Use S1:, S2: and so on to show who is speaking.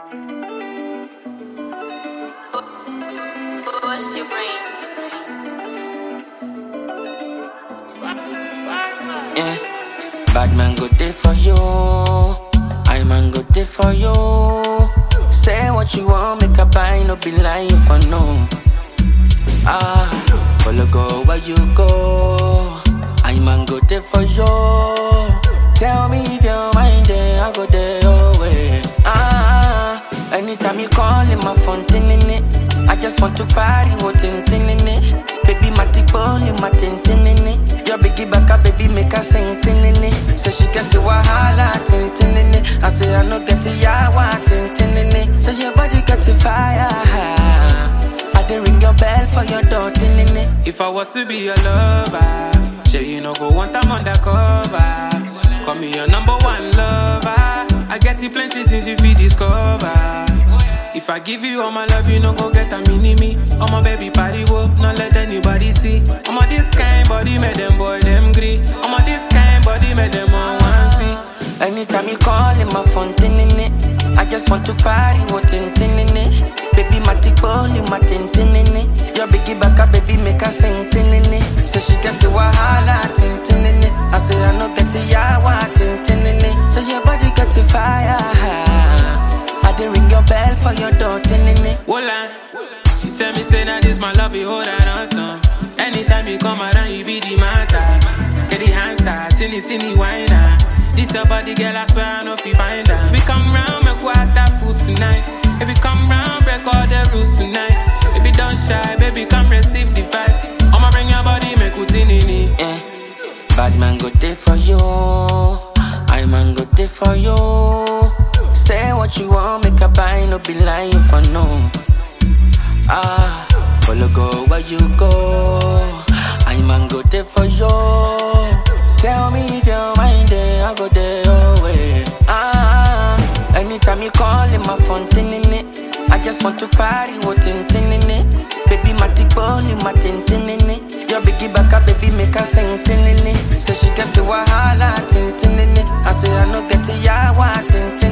S1: Bust your brains.
S2: Yeah, bad man go there for you. I man go there for you. Say what you want, make a buy, no be lying for no. Follow go where you go. I man go there for you. Tell me if you're mind there, I go there your way. Anytime you call in my phone, I just want to party, what in it. Baby, my tickle, my tintin. Your biggie back up, baby, make her sing tinini. So she get to wahala, tintinini. I say I no get to yawa, tintinini. So your body get to fire. I dey ring your bell for your door, tinini.
S3: If I was to be your lover, sure you no go want I'm undercover. Call me your number one lover. I get you plenty things you feel discover. If I give you all my love, you no go get a mini-me. Oh my baby party, whoa, not let anybody see. Oh my this kind body, make them boy, them green. Oh my this kind body, make them all want see.
S2: Anytime you call in my phone, I just want to party, what in Baby, my tickle, my tintinini. Your biggie back up, baby, make her sing tinini. So she get to wahala, tintinini. I say I no get to yawa, tintinini. So your body get to fire. I dey ring your bell for your door, tinini.
S3: Wola, she tell me say that this my love, you hold her on some. Anytime you come around, you be the matter. Get the answer, silly whiner. This your body, girl, I swear I know if you find her. We come round, make water food tonight. Baby, come round, break all the rules tonight. Baby, don't shy, baby, come receive the vibes. I'ma bring your body, make you tinini.
S2: Yeah, bad man go there for you. I man go there for you. Say what you want, make a buy, no be lying for no. Follow go where you go. I man go there for you. Tell me if you're mind there, I go there your way. Anytime you call in my phone, I just want to party, what in Baby, my tickle, my tintinini. Your biggie back up, baby, make her sing tinini. So she get to wahala, tintinini. I say I no get to yawa, tintinini.